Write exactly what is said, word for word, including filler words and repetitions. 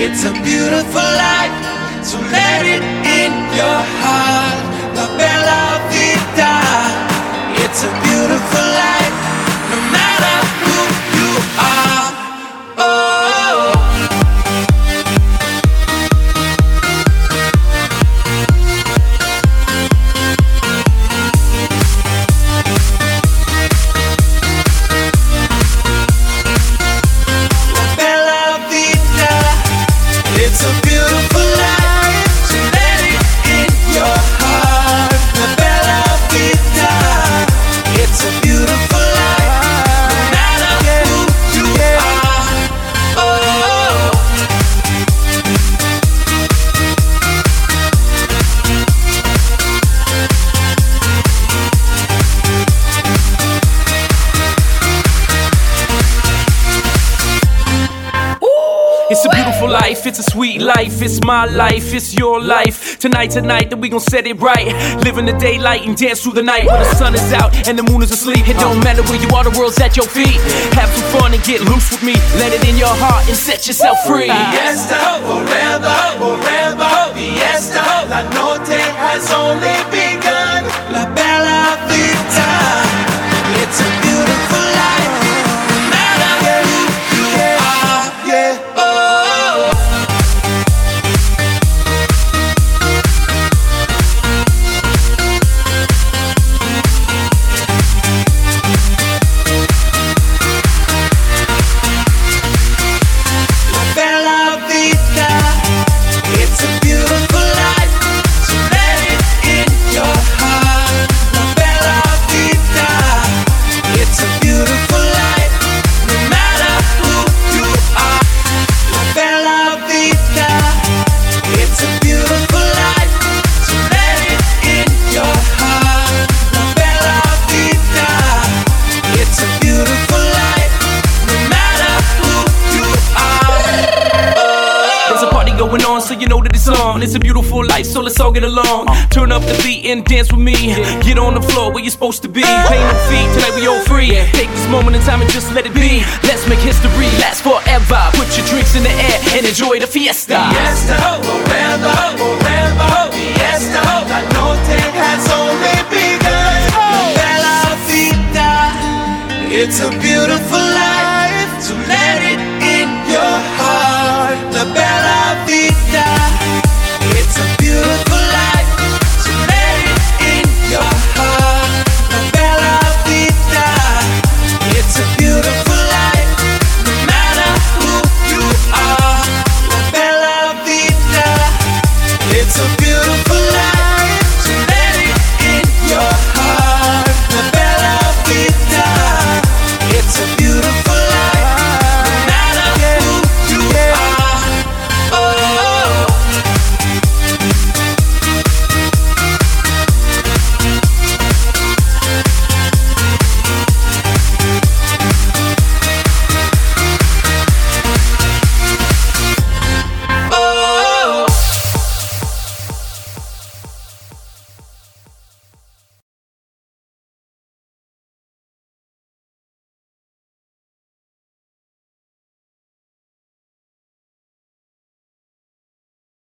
It's a beautiful life, so let it in your heart. La bella vita. It's a beautiful life, no matter who you are. Oh. La bella vita. It's a beautiful life, so let it in your heart. La bella vita. It's a beautiful life, no matter who you are. Oh. It's a beautiful life, it's a sweet life, it's my life, it's your life. Tonight, tonight, that we gon' set it right. Live in the daylight and dance through the night. When the sun is out and the moon is asleep, it don't matter where you are, the world's at your feet. Have some fun and get loose with me. Let it in your heart and set yourself free. Fiesta, forever, forever. Fiesta, la noche has only begun. La bella vita. It's a beautiful life, no matter who you are. Yeah. Oh. La bella vita. It's a beautiful life, so let it in your heart. La bella vita. It's a beautiful life, no matter who you are. La bella vita. It's a beautiful life, so let it in your heart. La bella vita. It's a beautiful life, no matter who you are. There's a party going on, so you know that it's on. It's a beautiful life, so let's all get along. Turn up the beat and dance with me. Get on the floor where you're supposed to be. Pay no fee, tonight we all free. Take this moment in time and just let it be. Let's make history last forever. Put your drinks in the air and enjoy the fiesta. Fiesta, forever, forever. Fiesta, la noche has only begun. La bella vita. It's a beautiful